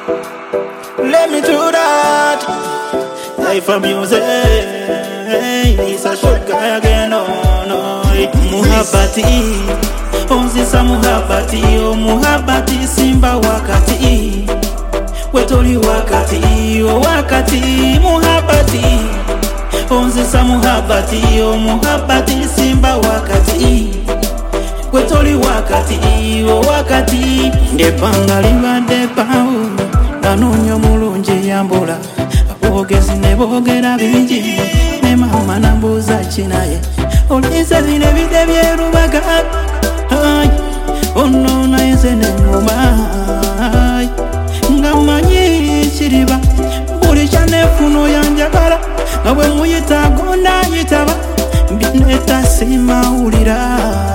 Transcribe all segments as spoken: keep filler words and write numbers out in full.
Let me do that. Life of music is a short guy again, no, no. Muhabati, onzisa muhabati, oh muhabati simba wakati, wetoli wakati, oh wakati, muhabati, onzisa muhabati, oh muhabati simba wakati, wetoli wakati, oh wakati, ndepanga liba depao, nanonyo mulungi yambula, abogezi ne bogera bingi, ne mama nambuza chinaye. Olisa vine vide vyerubaga ay ono na yesene ngoma ay ngamanyi chiriba buli chane funo yanjagala ngawe muyita gonda yitaba bineta sima ulira.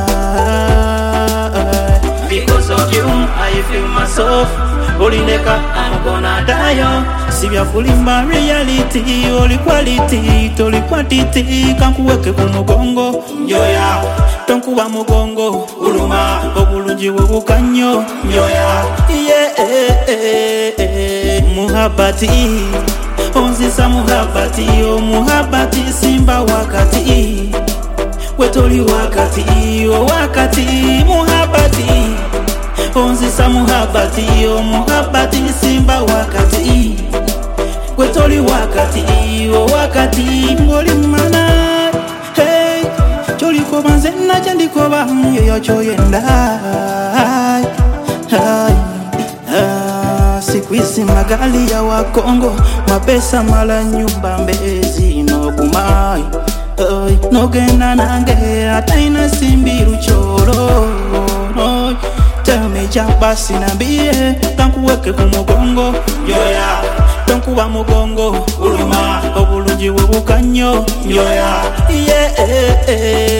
Because of you I feel myself Olineka I'm gonna die. Sibya fulimba reality, oli quality, toli quantity, kankuweke kumugongo, njoya, tonkuba mugongo, uluma, obulungi bubukanyo, njoya, yeah, eh, eh, eh, muhabati, onzisa muhabati, oh muhabati, simba wakati, wetoli wakati, oh wakati, muhabati, onzisa muhabati, oh muhabati, simba wakati, wetoli wakati, oh wakati, ngoli mana, hey, choli koba nzena jandi koba, yoyo choyenda, ay, ay, ah, sikuisi magali ya wakongo, mapesa mala nyumba mbezi no kumai, ay, no gena nange, ataina simbiru choro, no, teme jabasi nambie, tankuweke kumugongo, yoya, tonkuba mugongo, uluma, obulungi bubukanyo, yoya, yeah, eh, eh.